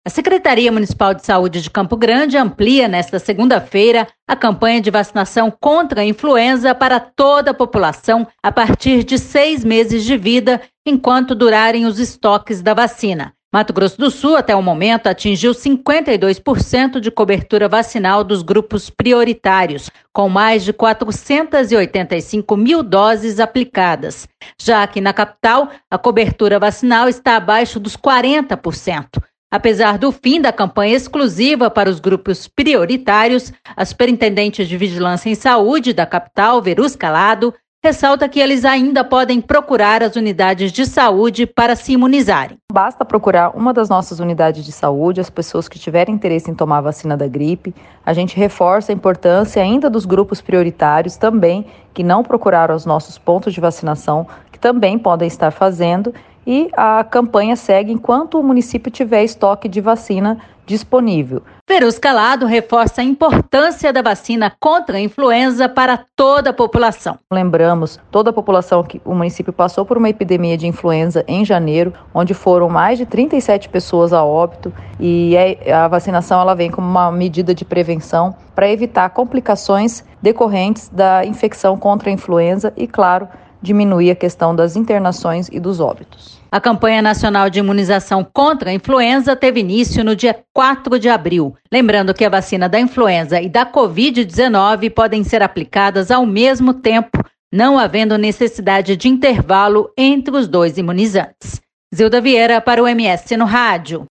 A Secretaria Municipal de Saúde de Campo Grande amplia nesta segunda-feira a campanha de vacinação contra a influenza para toda a população a partir de 6 meses de vida, enquanto durarem os estoques da vacina. Mato Grosso do Sul, até o momento, atingiu 52% de cobertura vacinal dos grupos prioritários, com mais de 485 mil doses aplicadas. Já aqui na capital, a cobertura vacinal está abaixo dos 40%. Apesar do fim da campanha exclusiva para os grupos prioritários, a superintendente de Vigilância em Saúde da capital, Verus Calado, ressalta que eles ainda podem procurar as unidades de saúde para se imunizarem. Basta procurar uma das nossas unidades de saúde, as pessoas que tiverem interesse em tomar a vacina da gripe. A gente reforça a importância ainda dos grupos prioritários também, que não procuraram os nossos pontos de vacinação, que também podem estar fazendo. E a campanha segue enquanto o município tiver estoque de vacina disponível. Verus Calado reforça a importância da vacina contra a influenza para toda a população. Lembramos toda a população que o município passou por uma epidemia de influenza em janeiro, onde foram mais de 37 pessoas a óbito, e a vacinação ela vem como uma medida de prevenção para evitar complicações decorrentes da infecção contra a influenza e, claro, diminuir a questão das internações e dos óbitos. A campanha nacional de imunização contra a influenza teve início no dia 4 de abril. Lembrando que a vacina da influenza e da Covid-19 podem ser aplicadas ao mesmo tempo, não havendo necessidade de intervalo entre os dois imunizantes. Zilda Vieira para o MS no Rádio.